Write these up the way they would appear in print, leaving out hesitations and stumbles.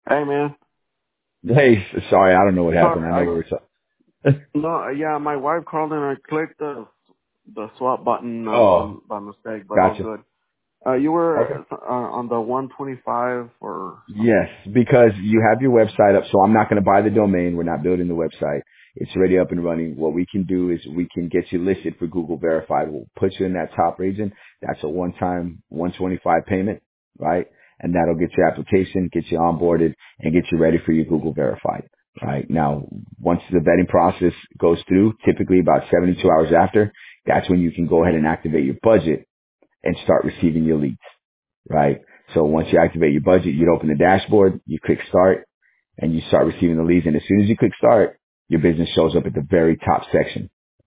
Hey man, Hey, sorry, I don't know what happened. sorry. I know we I were no, yeah, my wife called and I clicked the swap button Oh, on by mistake, but all gotcha. good. You Okay. were on the 125 or Yes, something. because you have your website up, so I'm not going to buy the domain. We're not building the website. It's already up and running. What we can do is we can get you listed for Google Verified. We'll put you in that top region. That's a one-time 125 payment, right? And that'll get your application, get you onboarded, and get you ready for your Google Verified. Right now, once the vetting process goes through, typically about 72 hours after, that's when you can go ahead and activate your budget and start receiving your leads. Right? So once you activate your budget, you'd open the dashboard, you click start, and you start receiving the leads. And as soon as you click start, your business shows up at the very top section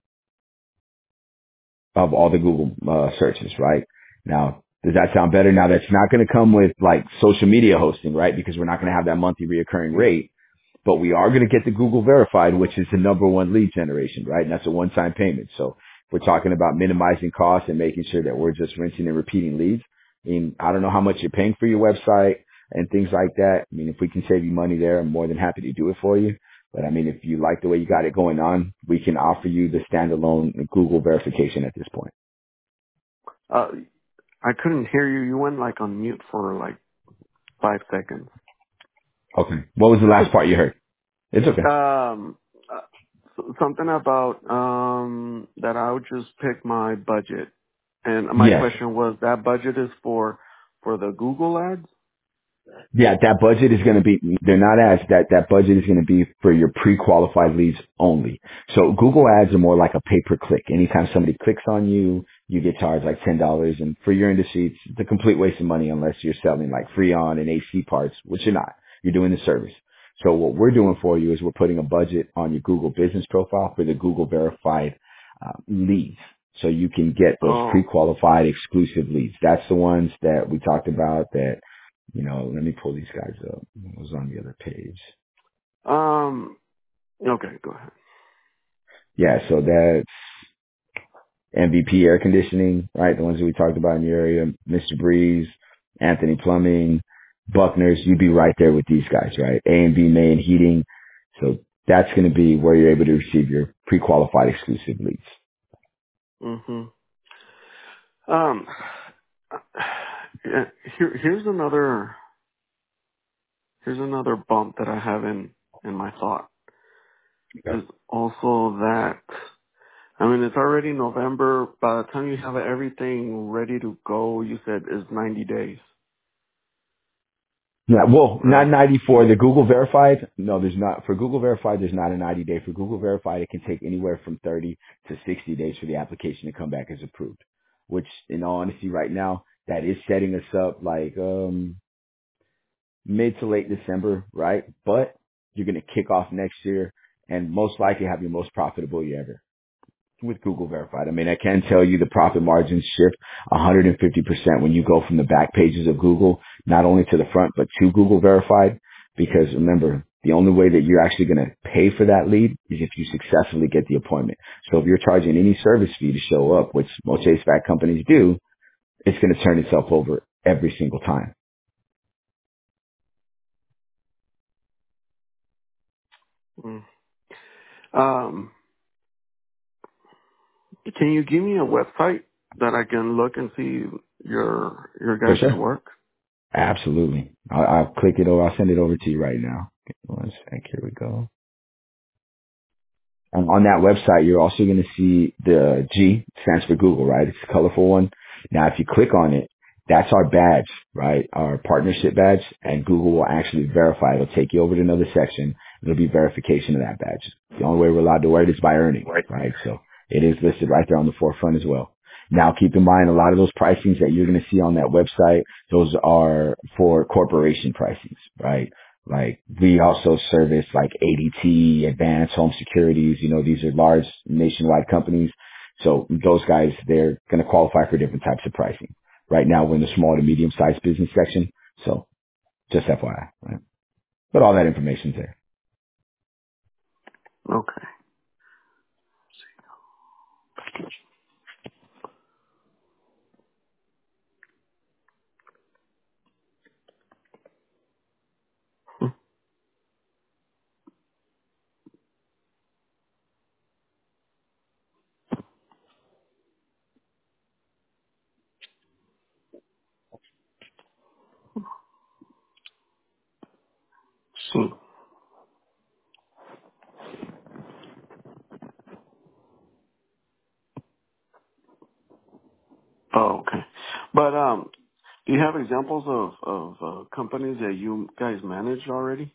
of all the Google searches, right? Now, does that sound better? Now that's not going to come with like social media hosting, right? Because we're not going to have that monthly reoccurring rate. But we are going to get the Google Verified, which is the number one lead generation, right? And that's a one-time payment. So if we're talking about minimizing costs and making sure that we're just rinsing and repeating leads. I mean, I don't know how much you're paying for your website and things like that. I mean, if we can save you money there, I'm more than happy to do it for you. But I mean, if you like the way you got it going on, we can offer you the standalone Google verification at this point. Uh, I couldn't hear you. You went like on mute for like 5 seconds. Okay. What was the last part you heard? It's okay. Um, something about that I would just pick my budget, and my Yes. question was that budget is for the Google ads. Yeah, that budget is going to be, they're not ads, that budget is going to be for your pre-qualified leads only. So Google ads are more like a pay-per-click. Anytime somebody clicks on you, you get charged like $10. And for your industry, it's a complete waste of money unless you're selling like Freon and AC parts, which you're not. You're doing the service. So what we're doing for you is we're putting a budget on your Google business profile for the Google verified leads. So you can get those Oh, pre-qualified exclusive leads. That's the ones that we talked about that let me pull these guys up. It was on the other page. okay, go ahead. Yeah, so that's MVP air conditioning, right? The ones that we talked about in your area, Mr. Breeze, Anthony Plumbing, Buckner's. You'd be right there with these guys, right? A&B Main Heating. So that's going to be where you're able to receive your pre-qualified exclusive leads. Mhm. Um, yeah, here's another bump that I have in my thought Okay. is also that I mean it's already November. By the time you have everything ready to go, you said is 90 days, Yeah, well, not right? 94. The Google Verified, no, there's not. For Google Verified, there's not a 90 day. For Google Verified, it can take anywhere from 30 to 60 days for the application to come back as approved. Which, in all honesty, right now, that is setting us up like mid to late December, right? But you're going to kick off next year and most likely have your most profitable year ever with Google Verified. I mean, I can tell you the profit margins shift 150% when you go from the back pages of Google, not only to the front, but to Google Verified. Because remember, the only way that you're actually going to pay for that lead is if you successfully get the appointment. So if you're charging any service fee to show up, which most HVAC companies do, it's going to turn itself over every single time. Mm. Um, can you give me a website that I can look and see your For guys' sure. work? Absolutely. I'll click it over. I'll send it over to you right now. One sec. Here we go. On that website, you're also going to see the G stands for Google, right? It's a colorful one. Now, if you click on it, that's our badge, right? Our partnership badge, and Google will actually verify. It'll take you over to another section. It'll be verification of that badge. The only way we're allowed to wear it is by earning, Right. right? So it is listed right there on the forefront as well. Now, keep in mind, a lot of those pricings that you're going to see on that website, those are for corporation pricings, right? Like we also service like ADT, Advanced Home Securities. These are large nationwide companies. So those guys, they're going to qualify for different types of pricing. Right now, we're in the small to medium sized business section. So just FYI, right? But all that information's there. Okay. Hmm. Oh, okay. But do you have examples of companies that you guys manage already?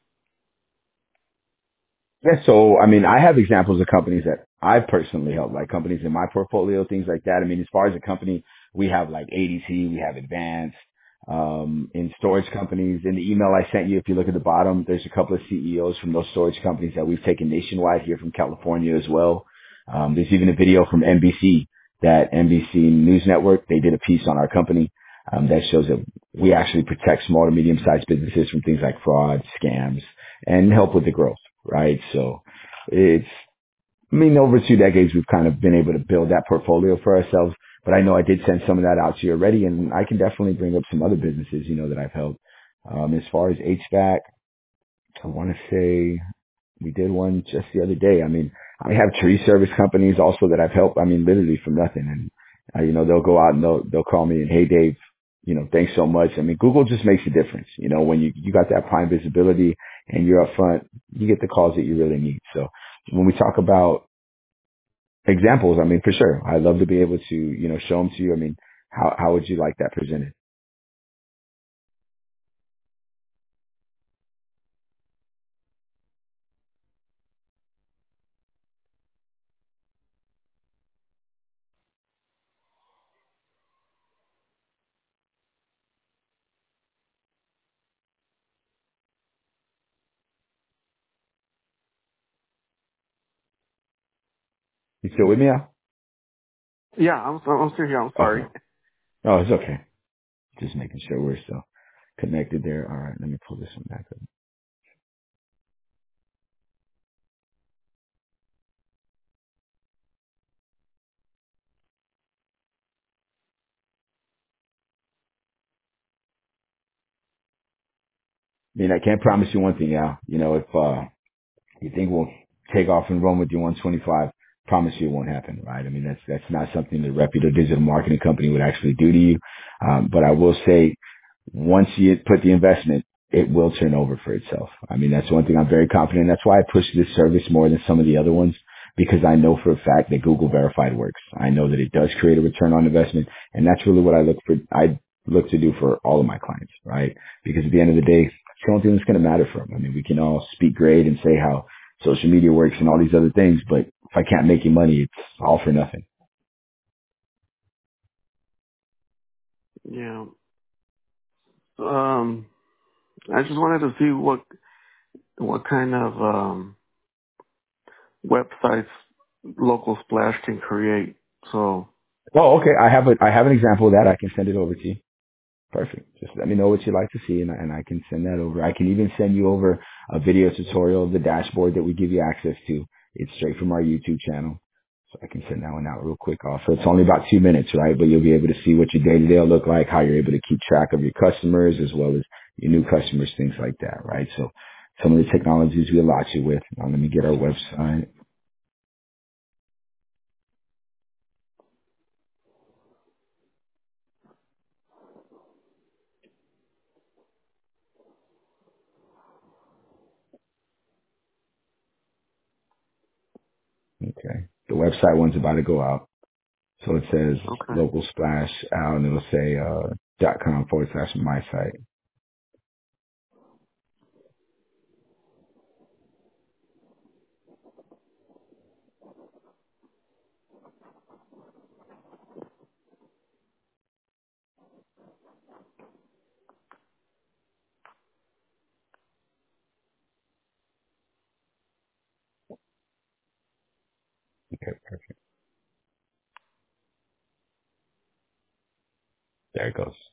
Yeah, so I mean, I have examples of companies that I've personally helped, like companies in my portfolio, things like that. I mean, as far as a company, we have like ADT, we have Advanced, in storage companies. In the email I sent you, if you look at the bottom, there's a couple of CEOs from those storage companies that we've taken nationwide here from California as well. There's even a video from NBC, that NBC News Network, they did a piece on our company, that shows that we actually protect small to medium sized businesses from things like fraud, scams, and help with the growth, right? So it's, I mean, over 2 decades, we've kind of been able to build that portfolio for ourselves. But I know I did send some of that out to you already, and I can definitely bring up some other businesses, that I've helped. As far as HVAC, I want to say we did one just the other day. I mean, I have tree service companies also that I've helped. I mean, literally from nothing. And, they'll go out and they'll call me and, hey, Dave, thanks so much. I mean, Google just makes a difference. When you got that prime visibility and you're up front, you get the calls that you really need. So when we talk about examples, I mean, for sure, I'd love to be able to, show them to you. I mean, how would you like that presented? You still with me, Al? Yeah, I'm still here. I'm sorry. Okay. Oh, it's okay. Just making sure we're still connected there. All right. Let me pull this one back up. I mean, I can't promise you one thing, Al. If you think we'll take off and run with your 125, promise you it won't happen, right? I mean, that's not something that a reputable digital marketing company would actually do to you. But I will say, once you put the investment, it will turn over for itself. I mean, that's one thing I'm very confident in. That's why I push this service more than some of the other ones, because I know for a fact that Google Verified works. I know that it does create a return on investment, and that's really what I look to do for all of my clients, right? Because at the end of the day, it's the only thing that's going to matter for them. I mean, we can all speak great and say how social media works and all these other things, but if I can't make you money, it's all for nothing. Yeah. Um, I just wanted to see what kind of websites local splash can create. So Oh, okay. I have an example of that. I can send it over to you. Perfect. Just let me know what you'd like to see, and I can send that over. I can even send you over a video tutorial of the dashboard that we give you access to. It's straight from our YouTube channel. So I can send that one out real quick also. It's only about 2 minutes, right? But you'll be able to see what your day-to-day will look like, how you're able to keep track of your customers as well as your new customers, things like that, right? So some of the technologies we allot you with. Now let me get our website. Okay. The website one's about to go out. So it says okay, local splash out and it'll say, .com/, my site. Okay, perfect. There it goes.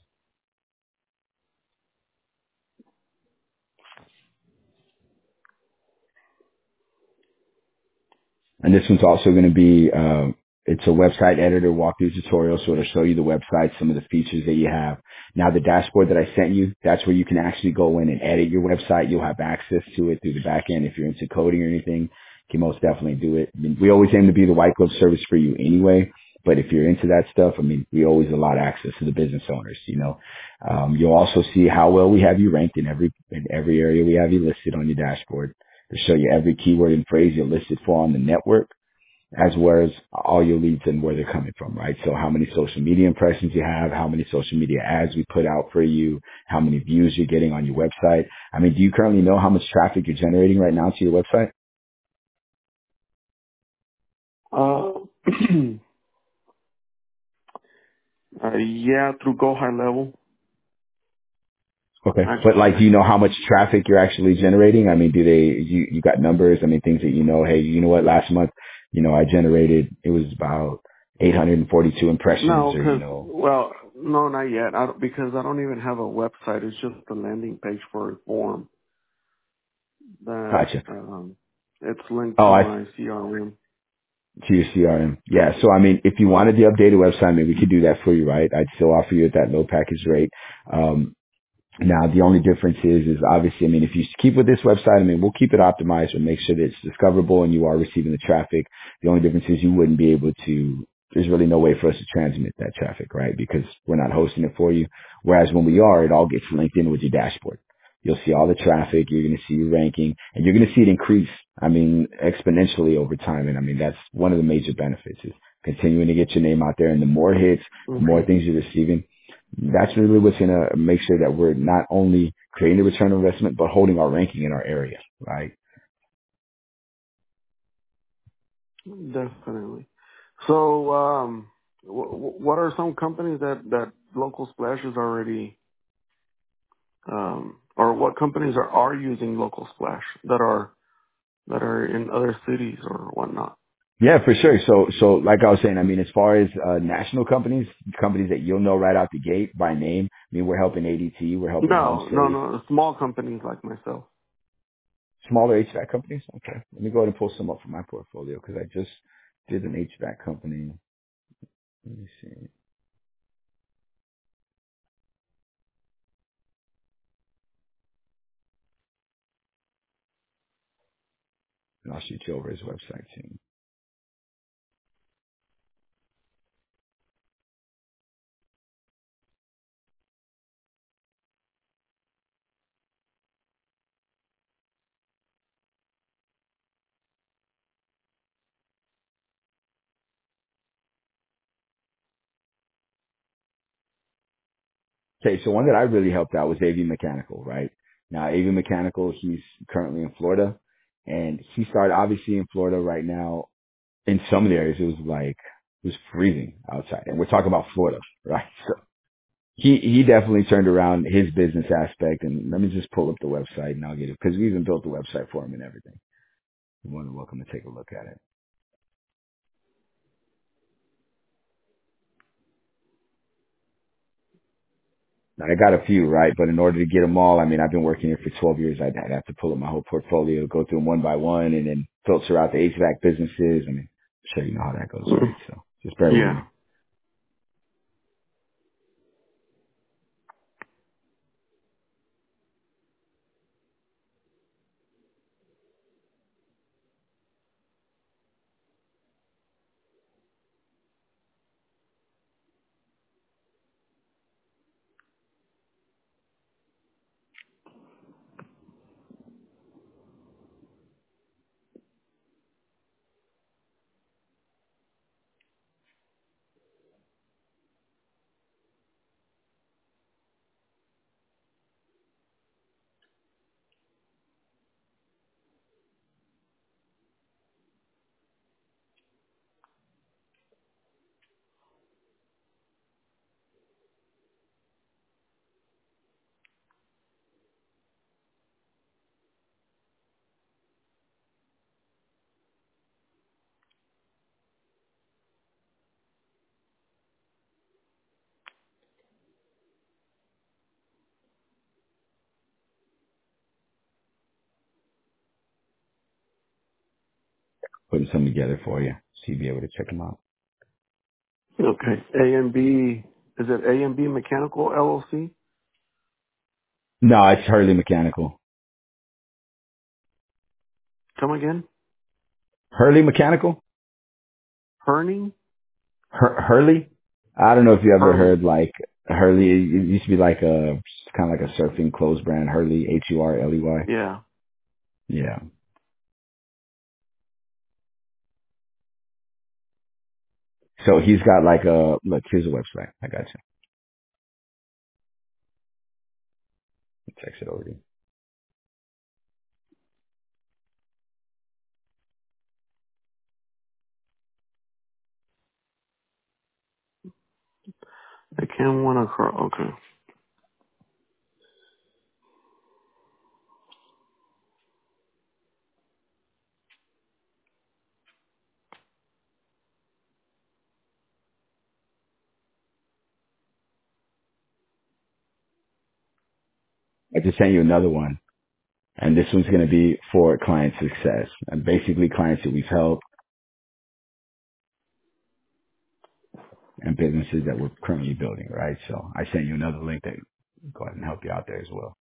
And this one's also going to be, it's a website editor walkthrough tutorial, so it'll show you the website, some of the features that you have. Now the dashboard that I sent you, that's where you can actually go in and edit your website. You'll have access to it through the back end. If you're into coding or anything, you can most definitely do it. I mean, we always aim to be the white glove service for you anyway, But if you're into that stuff, I mean, we always allow access to the business owners, you know. You'll also see how well we have you ranked in every area we have you listed on your dashboard to show you every keyword and phrase you're listed for on the network, as well as all your leads and where they're coming from, right? So how many social media impressions you have, how many social media ads we put out for you, how many views you're getting on your website. I mean, do you currently know how much traffic you're generating right now to your website? Uh, yeah, through Go High Level, Okay. But actually, like, do I you know do. how much traffic you're actually generating? I mean, you got numbers? I mean, things that you know, hey, you know what, last month, you know, I generated, it was about 842 impressions No, or, you because, know, well, no, not yet. Because I don't even have a website. It's just a landing page for a form that gotcha. it's linked Oh, to I my CRM. to your CRM. Yeah. So, I mean, if you wanted the updated website, I mean, we could do that for you, right? I'd still offer you at that low package rate. Now, the only difference is obviously, I mean, if you keep with this website, I mean, we'll keep it optimized and make sure that it's discoverable and you are receiving the traffic. The only difference is you wouldn't be able to, there's really no way for us to transmit that traffic, right? Because we're not hosting it for you. Whereas when we are, it all gets linked in with your dashboard. You'll see all the traffic. You're going to see your ranking and you're going to see it increase. I mean, exponentially over time. And I mean, that's one of the major benefits is continuing to get your name out there and the more hits, the more Okay. things you're receiving, that's really what's going to make sure that we're not only creating a return on investment, but holding our ranking in our area, right? Definitely. So, what are some companies that Local Splash is already, or what companies are using Local Splash that are in other cities or whatnot? Yeah, for sure. So like I was saying, I mean, as far as national companies, companies that you'll know right out the gate by name, I mean, we're helping ADT, we're helping Home No, no, Safe, no. Small companies like myself. smaller HVAC companies. Okay. Let me go ahead and pull some up for my portfolio because I just did an HVAC company. Let me see. And I'll shoot you over his website too. Okay, so one that I really helped out was AV Mechanical, right? Now, AV Mechanical, he's currently in Florida, and he started obviously in Florida right now. In some of the areas, it was freezing outside, and we're talking about Florida, right? So he definitely turned around his business aspect, and let me just pull up the website and I'll get it because we even built the website for him and everything. You're more than welcome to take a look at it. Now, I got a few, right? But in order to get them all, I mean, I've been working here for 12 years. I'd have to pull up my whole portfolio, go through them one by one, and then filter out the HVAC businesses. I mean, I'm sure you know how that goes, right? Mm. So just bear with Yeah. me. Putting some together for you so you'll be able to check them out. Okay. A and B. Is it A and B Mechanical LLC? No, it's Hurley Mechanical. Come again? Hurley Mechanical? Herning? Hurley. I don't know if you ever Hurley. heard like Hurley. It used to be like a kind of like a surfing clothes brand. Hurley, Hurley. Yeah. Yeah. So he's got like a look. Here's a website. I got you. Text it over to you. I can't want to cry. Okay. I just sent you another one, and this one's going to be for client success and basically clients that we've helped and businesses that we're currently building. Right. So I sent you another link that go ahead and help you out there as well.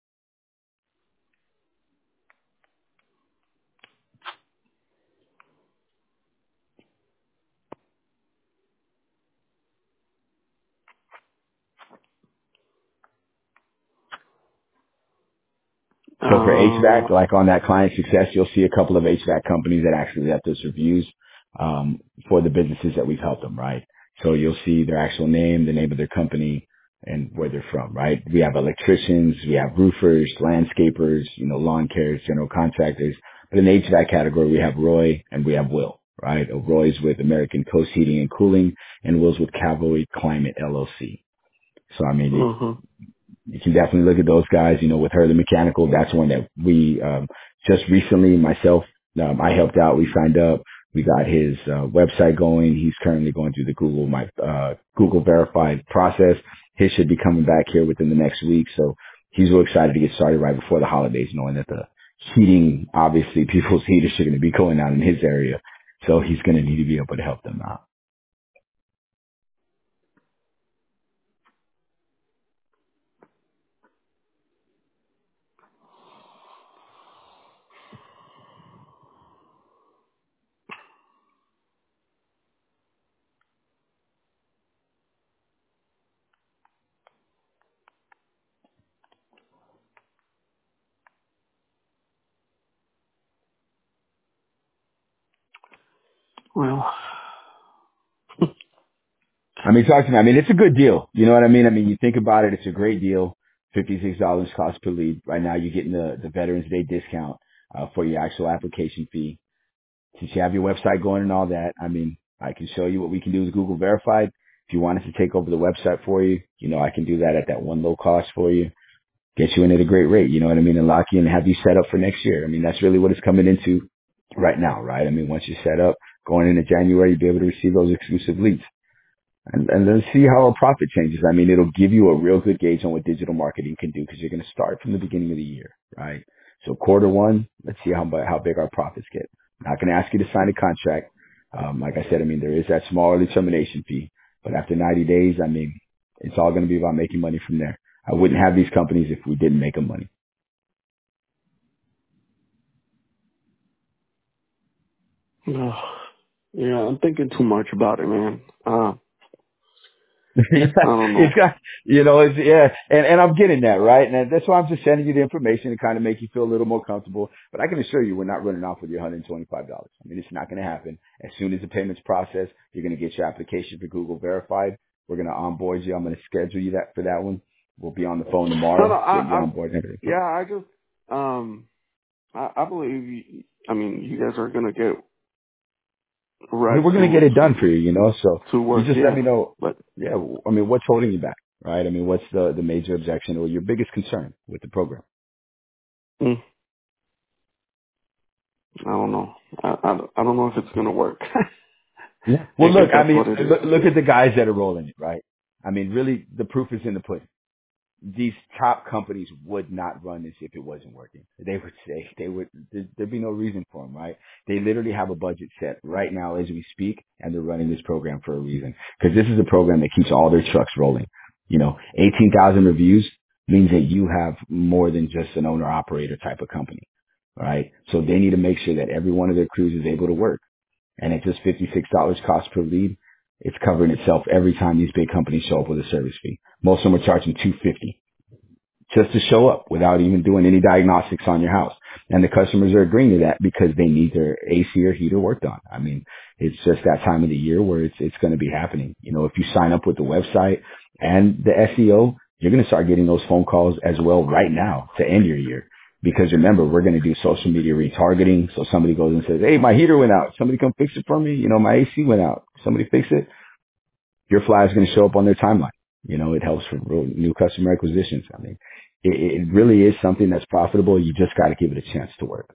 So for HVAC, like on that client success, you'll see a couple of HVAC companies that actually left us reviews for the businesses that we've helped them, right? So you'll see their actual name, the name of their company, and where they're from, right? We have electricians, we have roofers, landscapers, lawn cares, general contractors. But in the HVAC category, we have Roy and we have Will, right? Roy's with American Coast Heating and Cooling, and Will's with Cavalry Climate LLC. So I mean, Mm-hmm. you can definitely look at those guys. With Hurley Mechanical, that's one that we just recently myself I helped out. We signed up. We got his website going. He's currently going through the Google verified process. His should be coming back here within the next week. So he's real excited to get started right before the holidays, knowing that the heating, obviously, people's heaters are going to be going out in his area. So he's going to need to be able to help them out. Well, I mean, talk to me. I mean, it's a good deal. You know what I mean? I mean, you think about it, it's a great deal. $56 cost per lead. Right now, you're getting the Veterans Day discount for your actual application fee. Since you have your website going and all that, I mean, I can show you what we can do with Google Verified. If you want us to take over the website for you, I can do that at that one low cost for you. Get you in at a great rate, you know what I mean, and lock you in and have you set up for next year. I mean, that's really what it's coming into right now, right? I mean, once you're set up, going into January, you'll be able to receive those exclusive leads and then see how our profit changes. I mean, it'll give you a real good gauge on what digital marketing can do because you're going to start from the beginning of the year, right? So quarter one, let's see how big our profits get. I'm not going to ask you to sign a contract. Like I said, I mean, there is that small early termination fee, but after 90 days, I mean, it's all going to be about making money from there. I wouldn't have these companies if we didn't make them money. yeah, I'm thinking too much about it, man. I don't know. It's got, yeah, and I'm getting that, right? And that's why I'm just sending you the information to kind of make you feel a little more comfortable. But I can assure you we're not running off with your $125. I mean, it's not going to happen. As soon as the payment's processed, you're going to get your application for Google Verified. We're going to onboard you. I'm going to schedule you for that one. We'll be on the phone No, no, tomorrow, get you on board and everything. yeah, I just, I believe, I mean, you guys are gonna get I mean, right we're going to get it done for you, so to you work, just let yeah. me know. But, Yeah, I mean, what's holding you back, right? I mean, what's the major objection or your biggest concern with the program? mm, I don't know. I don't know if it's gonna work. Yeah. Well, if look, I that's mean, what it is. look at the guys that are rolling it, right? I mean, really, the proof is in the pudding. These top companies would not run this if it wasn't working. They would say there'd be no reason for them, right? They literally have a budget set right now as we speak, and they're running this program for a reason. Because this is a program that keeps all their trucks rolling. 18,000 reviews means that you have more than just an owner operator type of company, right? So they need to make sure that every one of their crews is able to work. And at just $56 cost per lead, It's covering itself every time these big companies show up with a service fee. Most of them are charging $250 just to show up without even doing any diagnostics on your house. And the customers are agreeing to that because they need their AC or heater worked on. I mean, it's just that time of the year where it's going to be happening. You know, if you sign up with the website and the SEO, you're going to start getting those phone calls as well right now to end your year. Because remember, we're going to do social media retargeting. So somebody goes and says, hey, my heater went out. Somebody come fix it for me. You know, my AC went out. Somebody fix it. Your flyer is going to show up on their timeline. You know, it helps for new customer acquisitions. I mean, it really is something that's profitable. You just got to give it a chance to work.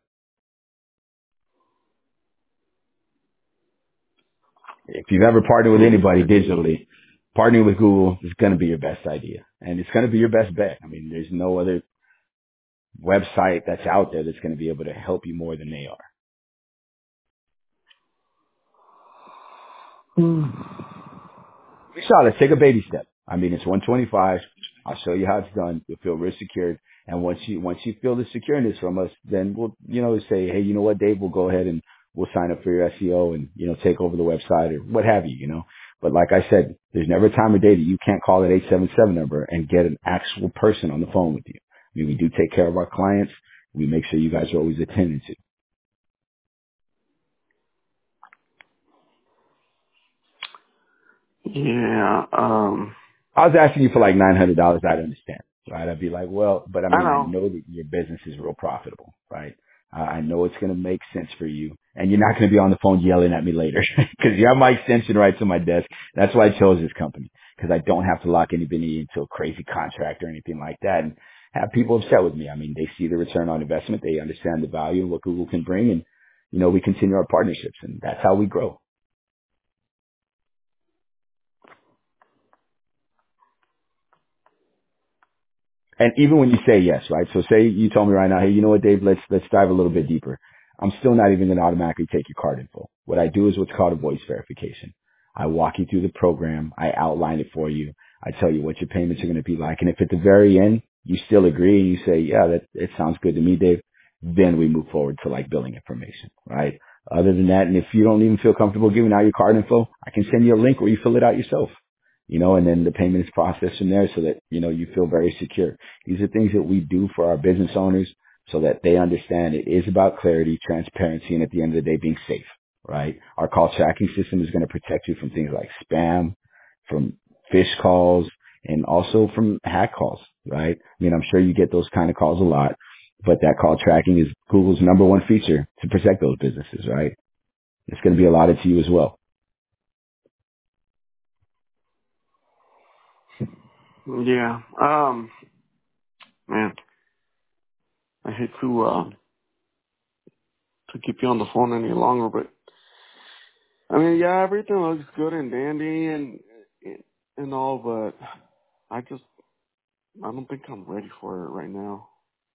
If you've ever partnered with anybody digitally, partnering with Google is going to be your best idea. And it's going to be your best bet. I mean, there's no other website that's out there that's going to be able to help you more than they are. Hmm. Michelle, let's take a baby step. I mean, it's 125. I'll show you how it's done. You'll feel real secured. And once you feel the secureness from us, then we'll, you know, say, hey, you know what, Dave, we'll go ahead and we'll sign up for your SEO and, you know, take over the website or what have you, you know. But like I said, there's never a time of day that you can't call that 877 number and get an actual person on the phone with you. I mean, we do take care of our clients. We make sure you guys are always attended to. Yeah. I was asking you for like $900. I'd understand, right? I'd be like, well, but I I mean, I know. know that your business is real profitable, right? I know it's going to make sense for you, and you're not going to be on the phone yelling at me later because you have my extension right to my desk. That's why I chose this company, because I don't have to lock anybody into a crazy contract or anything like that and have people upset with me. I mean, they see the return on investment. They understand the value of what Google can bring, and, you know, we continue our partnerships, and that's how we grow. And even when you say yes, right? So say you told me right now, hey, you know what, Dave, let's dive a little bit deeper. I'm still not even going to automatically take your card info. What I do is what's called a voice verification. I walk you through the program. I outline it for you. I tell you what your payments are going to be like. And if at the very end you still agree and you say, yeah, that it sounds good to me, Dave, then we move forward to like billing information, right? Other than that, and if you don't even feel comfortable giving out your card info, I can send you a link where you fill it out yourself, you know, and then the payment is processed from there so that, you know, you feel very secure. These are things that we do for our business owners so that they understand it is about clarity, transparency, and at the end of the day, being safe, right? Our call tracking system is going to protect you from things like spam, from fish calls, and also from hack calls, right? I mean, I'm sure you get those kind of calls a lot, but that call tracking is Google's number one feature to protect those businesses, right? It's going to be allotted to you as well. Yeah. Man, I hate to keep you on the phone any longer, but I mean, yeah, everything looks good and dandy and all, but I don't think I'm ready for it right now.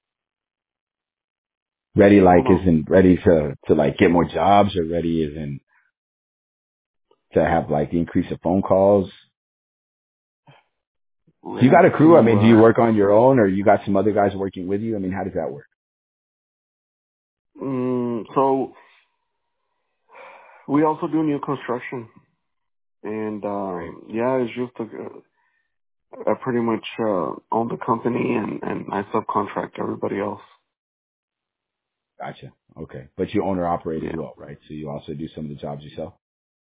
Ready, I like, wanna isn't ready to like get more jobs, or ready isn't to have like the increase of phone calls. Do you got ready a crew? I to mean, do you work on your own, or you got some other guys working with you? I mean, how does that work? so we also do new construction, and Right. yeah, it's just I pretty much own the company and I subcontract everybody else. Gotcha. Okay. But you own or operate as Yeah. well, right? So you also do some of the jobs yourself?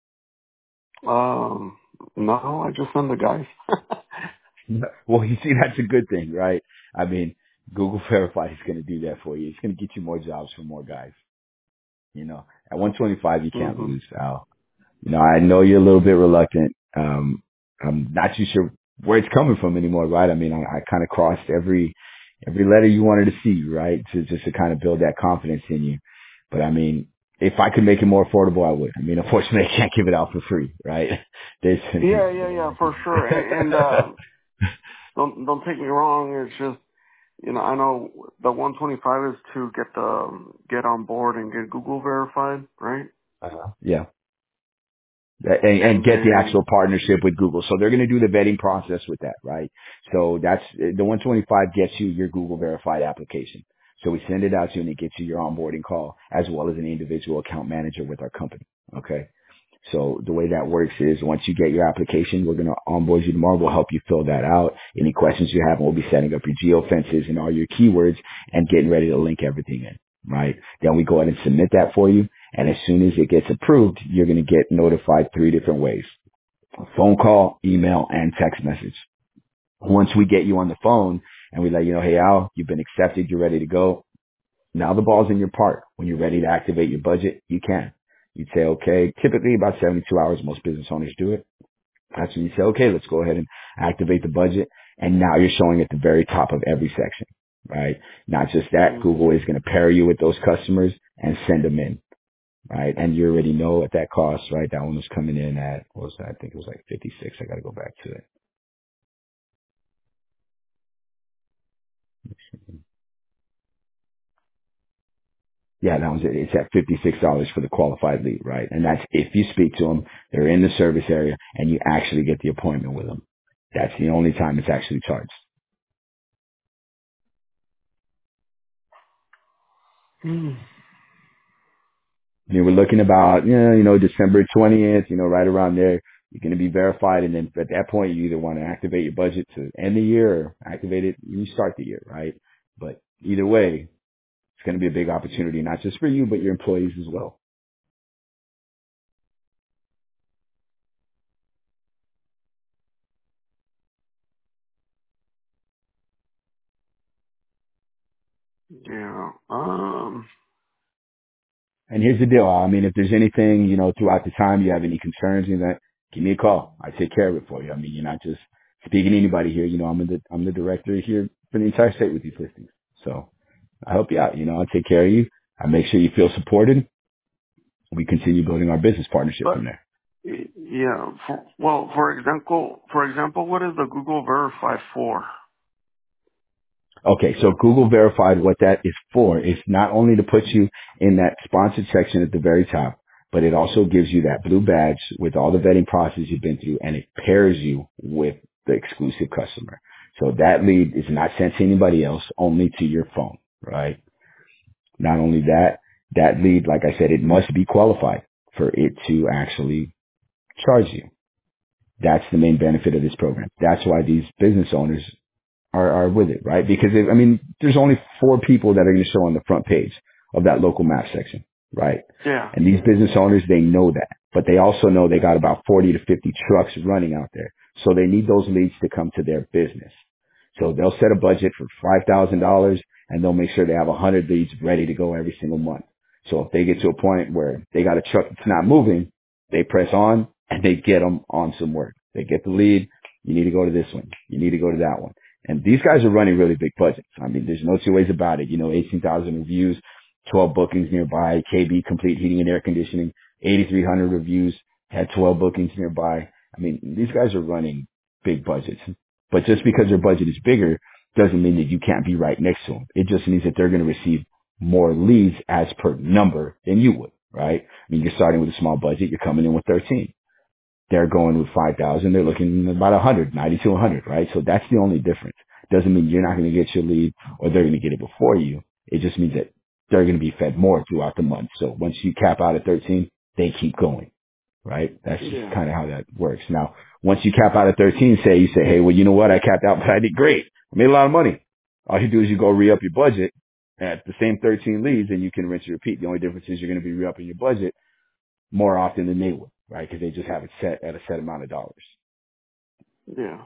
No, I just send the guys. Well, you see, that's a good thing, right? I mean, Google Verify is going to do that for you. It's going to get you more jobs for more guys. You know, at 125, you can't Mhm. lose, Al. You know, I know you're a little bit reluctant. I'm not too sure where it's coming from anymore, right? I mean, I kind of crossed every letter you wanted to see, right? To just to kind of build that confidence in you. But I mean, if I could make it more affordable, I would. I mean, unfortunately, I can't give it out for free, right? There's, Yeah, for sure. And don't take me wrong. It's just I know the 125 is to get on board and get Google verified, right? yeah. And And get the then actual partnership with Google. So they're going to do the vetting process with that, right? So that's the 125 gets you your Google verified application. So we send it out to you and it gets you your onboarding call as well as an individual account manager with our company. Okay. So the way that works is once you get your application, we're going to onboard you tomorrow. We'll help you fill that out. Any questions you have, we'll be setting up your geofences and all your keywords and getting ready to link everything in, right? Then we go ahead and submit that for you. And as soon as it gets approved, you're going to get notified 3 different ways: a phone call, email, and text message. Once we get you on the phone and we let you know, hey, Al, you've been accepted, you're ready to go. Now the ball's in your park. When you're ready to activate your budget, you can. You'd say, okay, typically about 72 hours, most business owners do it. That's when you say, okay, let's go ahead and activate the budget. And now you're showing at the very top of every section, right? Not just that, Mm. Google is going to pair you with those customers and send them in, right? And you already know at that cost, right? That one was coming in at, what was that? I think it was like 56. I got to go back to it. Yeah, that was it. It's at $56 for the qualified lead, right? And that's if you speak to them, they're in the service area, and you actually get the appointment with them. That's the only time it's actually charged. Mm. I mean, we're looking about, December 20th, right around there. You're going to be verified, and then at that point, you either want to activate your budget to end the year or activate it when you start the year, right? But either way, it's going to be a big opportunity, not just for you, but your employees as well. Yeah. And here's the deal. I mean, if there's anything, throughout the time you have any concerns in that, give me a call. I take care of it for you. I mean, you're not just speaking to anybody here. I'm the director here for the entire state with these listings. So I help you out. I take care of you. I make sure you feel supported. We continue building our business partnership from But there. yeah. For example, what is the Google Verify for? Okay, so Google Verified, what that is for is not only to put you in that sponsored section at the very top, but it also gives you that blue badge with all the vetting process you've been through, and it pairs you with the exclusive customer. So that lead is not sent to anybody else, only to your phone, right? Not only that, that lead, like I said, it must be qualified for it to actually charge you. That's the main benefit of this program. That's why these business owners are with it, right? Because there's only 4 people that are going to show on the front page of that local map section, right? Yeah. And these business owners, they know that, but they also know they got about 40 to 50 trucks running out there. So they need those leads to come to their business. So they'll set a budget for $5,000 and they'll make sure they have 100 leads ready to go every single month. So if they get to a point where they got a truck that's not moving, they press on and they get them on some work. They get the lead. You need to go to this one. You need to go to that one. And these guys are running really big budgets. I mean, there's no two ways about it. 18,000 reviews, 12 bookings nearby, KB Complete Heating and Air Conditioning, 8,300 reviews, had 12 bookings nearby. I mean, these guys are running big budgets. But just because their budget is bigger doesn't mean that you can't be right next to them. It just means that they're going to receive more leads as per number than you would, right? I mean, you're starting with a small budget. You're coming in with 13. They're going with 5,000. They're looking at about 100, 90 to 100, right? So that's the only difference. Doesn't mean you're not going to get your lead or they're going to get it before you. It just means that they're going to be fed more throughout the month. So once you cap out at 13, they keep going, right? That's just Yeah. kind of how that works. Now, once you cap out at 13, you say, hey, well, you know what? I capped out, but I did great. I made a lot of money. All you do is you go re-up your budget at the same 13 leads and you can rinse and repeat. The only difference is you're going to be re-upping your budget more often than they would, right? Because they just have it set at a set amount of dollars. Yeah.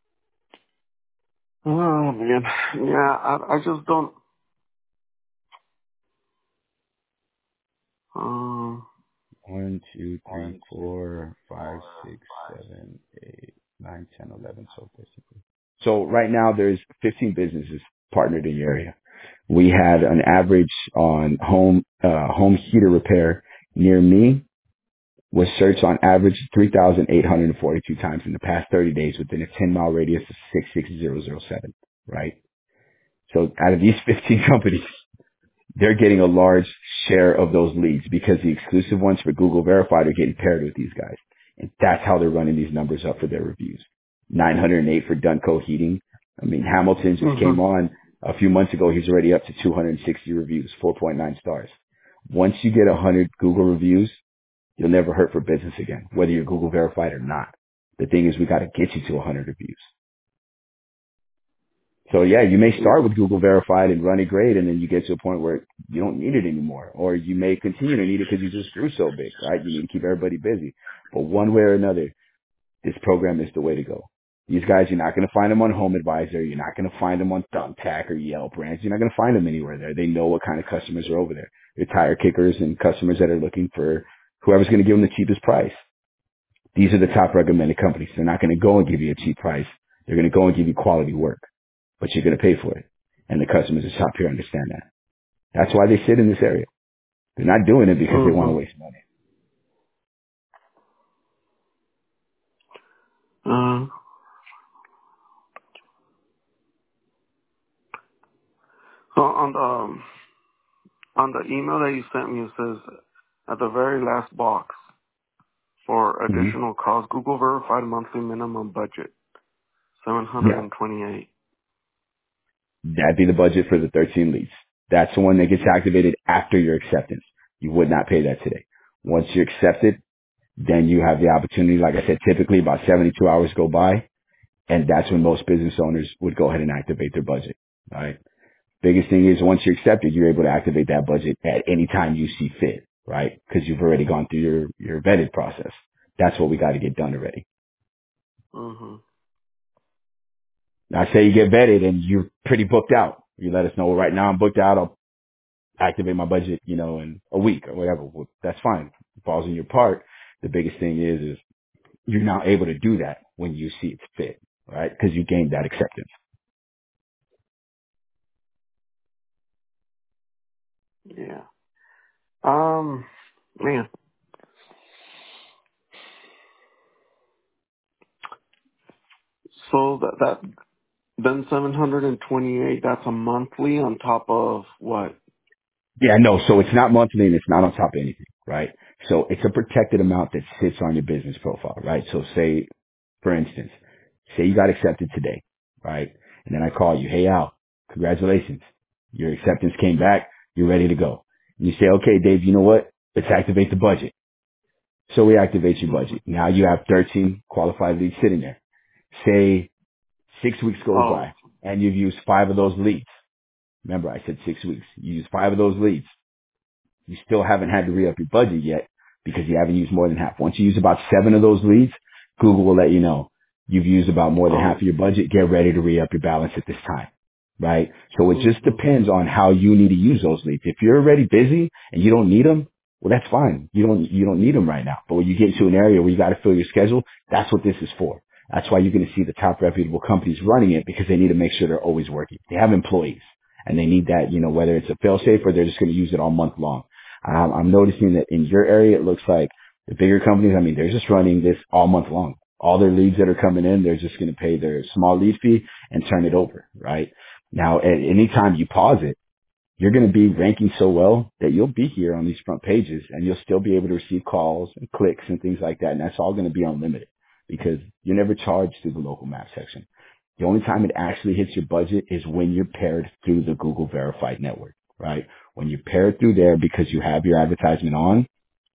Oh man. Yeah. I just don't. Um. 1, 2, 3, 4, 5, 6, 7, 8, 9, 10, 11, so basically. So right now there's 15 businesses partnered in your area. We had an average on home heater repair near me was searched on average 3,842 times in the past 30 days within a 10-mile radius of 66007, right? So out of these 15 companies, they're getting a large share of those leads because the exclusive ones for Google Verified are getting paired with these guys. And that's how they're running these numbers up for their reviews. 908 for Dunco Heating. I mean, Hamilton just came Mhm. on a few months ago. He's already up to 260 reviews, 4.9 stars. Once you get 100 Google reviews, You'll never hurt for business again, whether you're Google verified or not. The thing is, we got to get you to 100 reviews. So yeah, you may start with Google verified and run it great, and then you get to a point where you don't need it anymore, or you may continue to need it because you just grew so big, right? You need to keep everybody busy. But one way or another, this program is the way to go. These guys, you're not going to find them on Home Advisor. You're not going to find them on Thumbtack or Yelp brands. You're not going to find them anywhere there. They know what kind of customers are over there. They're tire kickers and customers that are looking for whoever's going to give them the cheapest price. These are the top recommended companies. They're not going to go and give you a cheap price. They're going to go and give you quality work, but you're going to pay for it. And the customers at top here understand that. That's why they sit in this area. They're not doing it because they want to Mhm. waste money. Uh, so on the email that you sent me, it says at the very last box for Hmm. additional cost, Google verified monthly minimum budget, Yeah. 728. That'd be the budget for the 13 leads. That's the one that gets activated after your acceptance. You would not pay that today. Once you're accepted, then you have the opportunity, like I said, typically about 72 hours go by, and that's when most business owners would go ahead and activate their budget. All right. Biggest thing is once you're accepted, you're able to activate that budget at any time you see fit, right? Because you've already gone through your vetted process. That's what we got to get done already. Mhm. Now, say you get vetted and you're pretty booked out. You let us know, well, right now I'm booked out. I'll activate my budget, in a week or whatever. Well, that's fine. It falls in your part. The biggest thing is you're now able to do that when you see it's fit, right? Because you gained that acceptance. Yeah. Man. So that then 728. That's a monthly on top of what? Yeah, no. So it's not monthly and it's not on top of anything, right? So it's a protected amount that sits on your business profile, right? So say, for instance, say you got accepted today, right? And then I call you, hey Al, congratulations. Your acceptance came back. You're ready to go. And you say, okay, Dave, you know what? Let's activate the budget. So we activate your Mhm. budget. Now you have 13 qualified leads sitting there. Say 6 weeks goes Oh. by and you've used 5 of those leads. Remember, I said 6 weeks. You use 5 of those leads. You still haven't had to re-up your budget yet because you haven't used more than half. Once you use about 7 of those leads, Google will let you know you've used about more than half Oh. of your budget. Get ready to re-up your balance at this time. Right? So it just Mhm. depends on how you need to use those leads. If you're already busy and you don't need them, well, that's fine. You don't need them right now. But when you get into an area where you got to fill your schedule, that's what this is for. That's why you're going to see the top reputable companies running it because they need to make sure they're always working. They have employees and they need that, whether it's a fail safe or they're just going to use it all month long. I'm noticing that in your area, it looks like the bigger companies, I mean, they're just running this all month long. All their leads that are coming in, they're just going to pay their small lead fee and turn it over, right? Now, at any time you pause it, you're going to be ranking so well that you'll be here on these front pages and you'll still be able to receive calls and clicks and things like that. And that's all going to be unlimited because you're never charged through the local map section. The only time it actually hits your budget is when you're paired through the Google verified network, right? When you're paired through there because you have your advertisement on,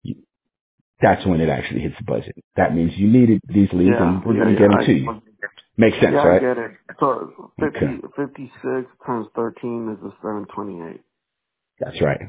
that's when it actually hits the budget. That means you needed these leads Yeah. and we're Yeah. going to get Yeah. them to you. Makes sense, Yeah. I right? get it. So Okay. 56 times 13 is a 728. That's right.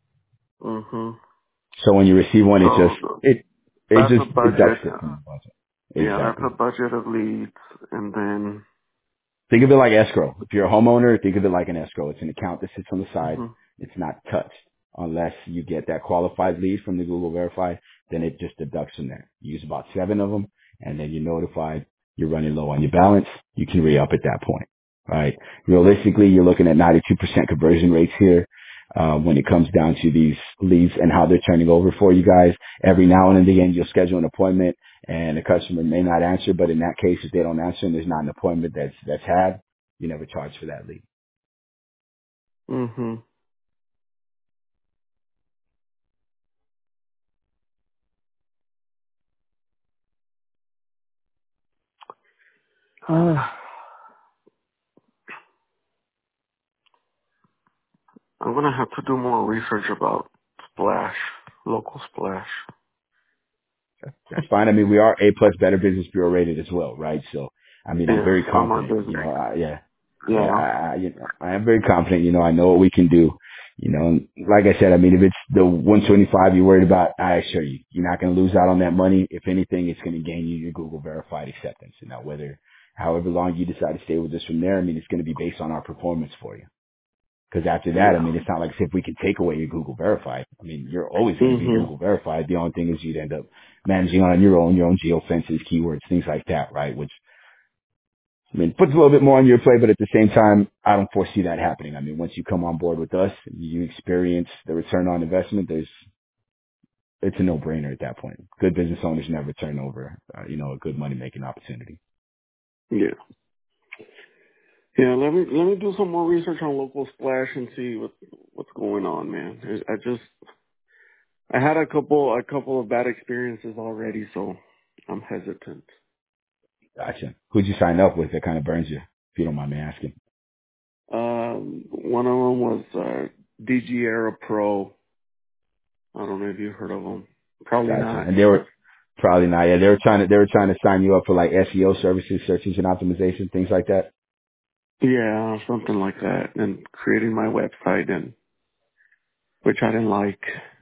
Mhm. So when you receive one, So it that's just a deducts budget. it from the budget. Yeah, that's Exactly. a budget of leads, and then. Think of it like escrow. If you're a homeowner, think of it like an escrow. It's an account that sits on the side. Mhm. It's not touched unless you get that qualified lead from the Google Verify. Then it just deducts from there. You use about 7 of them, and then you're notified you're running low on your balance. You can re-up at that point. Right? Realistically, you're looking at 92% conversion rates here. When it comes down to these leads and how they're turning over for you guys, every now and again you'll schedule an appointment and the customer may not answer, but in that case, if they don't answer and there's not an appointment that's had, you never charge for that lead. Mhm. I'm gonna have to do more research about Splash, local Splash. That's fine. I mean, we are A plus Better Business Bureau rated as well, right? So, I mean, I'm Yeah, very Smart confident. Business. Yeah, Yeah. I am very confident. I know what we can do. And like I said, I mean, if it's the 125 you're worried about, I assure you, you're not going to lose out on that money. If anything, it's going to gain you your Google verified acceptance. And now, however long you decide to stay with us from there, I mean, it's going to be based on our performance for you. Because after that, I Yeah. mean, it's not like as if we can take away your Google verified. I mean, you're always going to be Mhm. Google verified. The only thing is you'd end up managing on your own geofences, keywords, things like that, right? Which, I mean, puts a little bit more on your plate, but at the same time, I don't foresee that happening. I mean, once you come on board with us, you experience the return on investment, it's a no-brainer at that point. Good business owners never turn over, a good money-making opportunity. Yeah. Yeah. Let me do some more research on Local Splash and see what's going on, man. I had a couple of bad experiences already, so I'm hesitant. Gotcha. Who'd you sign up with that kind of burns you, if you don't mind me asking? One of them was DG Era Pro. I don't know if you heard of them. Probably Gotcha. not. And they were probably not. Yeah, they were trying to sign you up for like SEO services, search engine optimization, things like that. Yeah, something like that. And creating my website, and which I didn't like.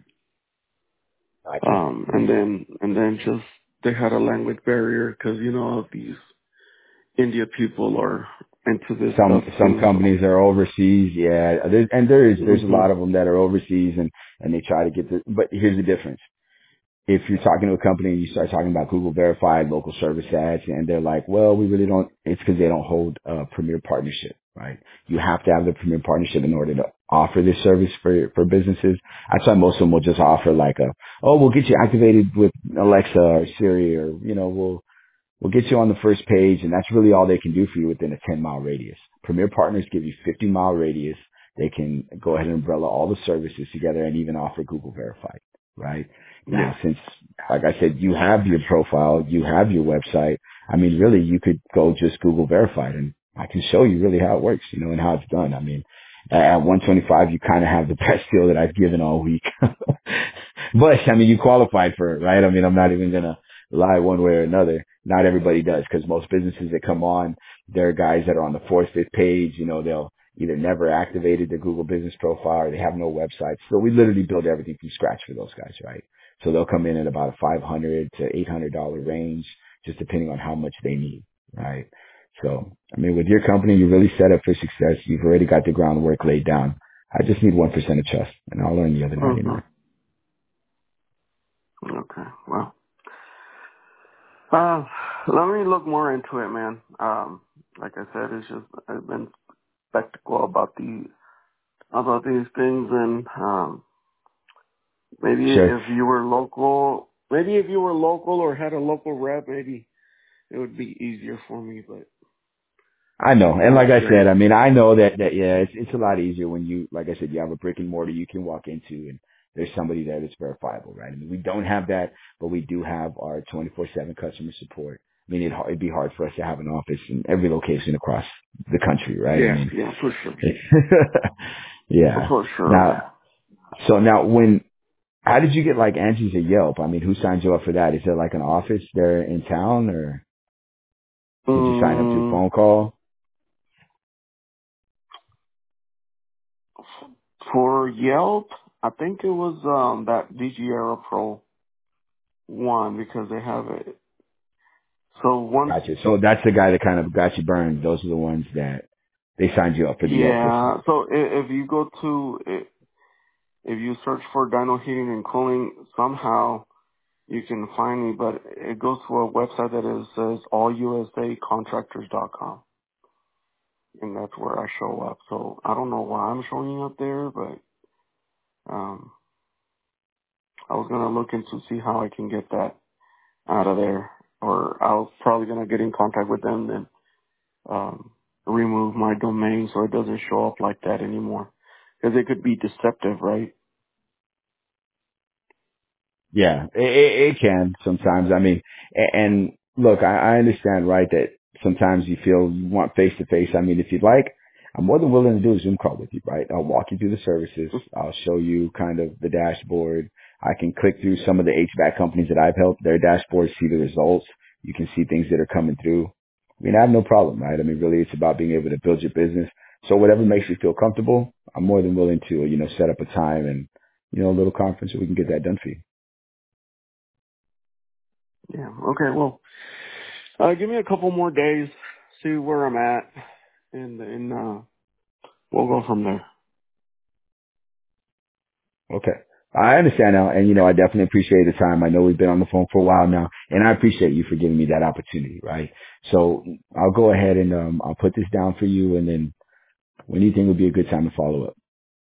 Gotcha. And then just they had a language barrier because these India people are into this stuff Some too. So. companies are overseas. Yeah, there's a Mhm. lot of them that are overseas and they try to get the. But here's the difference. If you're talking to a company and you start talking about Google verified local service ads and they're like, well, we really don't, it's because they don't hold a premier partnership, right? You have to have the premier partnership in order to offer this service for businesses. That's why most of them will just offer like we'll get you activated with Alexa or Siri or, we'll get you on the first page, and that's really all they can do for you within a 10-mile radius. Premier partners give you 50-mile radius. They can go ahead and umbrella all the services together and even offer Google Verified, right? Yeah. Now, since, like I said, you have your profile, you have your website, I mean, really, you could go just Google Verified, and I can show you really how it works, and how it's done. I mean, at 125, you kind of have the best deal that I've given all week. But, I mean, you qualified for it, right? I mean, I'm not even going to lie one way or another. Not everybody does because most businesses that come on, they're guys that are on the fourth, fifth page. They'll either never activated their Google business profile or they have no website. So we literally build everything from scratch for those guys, right? So they'll come in at about a $500 to $800 range, just depending on how much they need, right? So, I mean, with your company, you're really set up for success. You've already got the groundwork laid down. I just need 1% of trust and I'll earn the other Mhm. 99. Okay. Well. Let me look more into it, man. Like I said, it's just I've been skeptical about these things, and Sure. maybe if you were local or had a local rep, maybe it would be easier for me. But I know. And I'm like not I said, ready. I mean, I know that yeah, it's a lot easier when like I said, you have a brick and mortar you can walk into and there's somebody there that's verifiable, right? I mean, we don't have that, but we do have our 24/7 customer support. I mean, it'd be hard for us to have an office in every location across the country, right? I Yeah, mean, yeah, for sure, yeah. for sure. Now, how did you get like Angie's or Yelp? I mean, who signed you up for that? Is there like an office there in town or did you sign up through Mm, phone call? for Yelp, I think it was that DG Era Pro one because they have it. So once Gotcha. So that's the guy that kind of got you burned. Those are the ones that they signed you up for the Yelp listing. Yeah. So if you go to if you search for Dino Heating and Cooling, somehow you can find me, but it goes to a website that says allusacontractors.com, and that's where I show up. So I don't know why I'm showing up there, but um, I was gonna look into see how I can get that out of there, or I was probably gonna get in contact with them and remove my domain so it doesn't show up like that anymore, because it could be deceptive, right? Yeah, it can sometimes. I mean, and look, I understand, right, that sometimes you feel you want face to face. I mean, if you'd like, I'm more than willing to do a Zoom call with you, right? I'll walk you through the services. I'll show you kind of the dashboard. I can click through some of the HVAC companies that I've helped, their dashboards, see the results. You can see things that are coming through. I mean, I have no problem, right? I mean, really, it's about being able to build your business. So whatever makes you feel comfortable, I'm more than willing to, set up a time and, a little conference so we can get that done for you. Yeah. Okay. Well, give me a couple more days, see where I'm at, and then we'll go from there. Okay. I understand now, and I definitely appreciate the time. I know we've been on the phone for a while now, and I appreciate you for giving me that opportunity, right? So I'll go ahead and I'll put this down for you, and then when do you think would be a good time to follow up?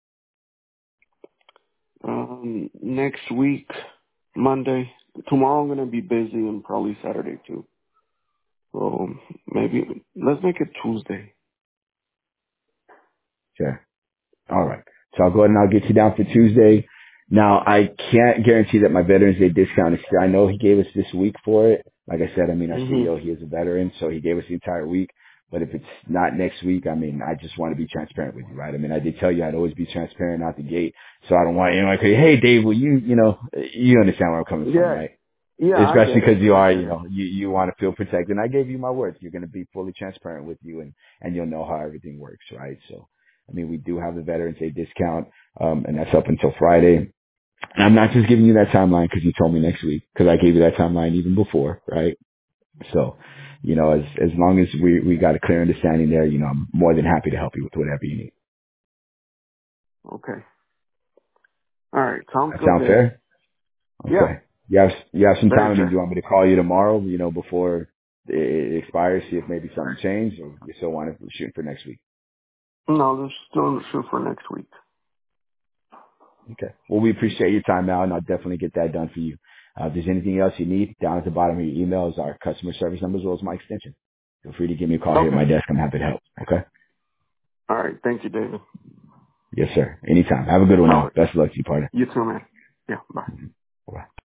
Next week, Monday. Tomorrow I'm gonna be busy, and probably Saturday too. So maybe let's make it Tuesday. Okay. All right. So I'll go ahead and I'll get you down for Tuesday. Now I can't guarantee that my Veterans Day discount is here. I know he gave us this week for it. Like I said, I mean, our Mhm. CEO, he is a veteran, so he gave us the entire week. But if it's not next week, I mean, I just want to be transparent with you, right? I mean, I did tell you I'd always be transparent out the gate. So I don't want, like, hey, Dave, will you, you understand where I'm coming from, Yeah. right? Yeah, I Especially get because it. you I are, get it. you want to feel protected. And I gave you my words. You're going to be fully transparent with you and you'll know how everything works, right? So, I mean, we do have the Veterans Day discount, and that's up until Friday. And I'm not just giving you that timeline because you told me next week, because I gave you that timeline even before, right? So, as long as we got a clear understanding there, I'm more than happy to help you with whatever you need. Okay. All right. Sounds That good, sound Dave. fair? Yeah. Okay. You have some Very time. I mean, do fair. you want me to call you tomorrow, before it expires, see if maybe something changed, or you still want to shoot for next week? No, let's still shoot for next week. Okay. Well, we appreciate your time now, and I'll definitely get that done for you. If there's anything else you need, down at the bottom of your email is our customer service number as well as my extension. Feel free to give me a call here at Okay. my desk. I'm happy to help. Okay? All right. Thank you, David. Yes, sir. Anytime. Have a good one All now. right. Best of luck to you, partner. You too, man. Yeah. Bye. Bye.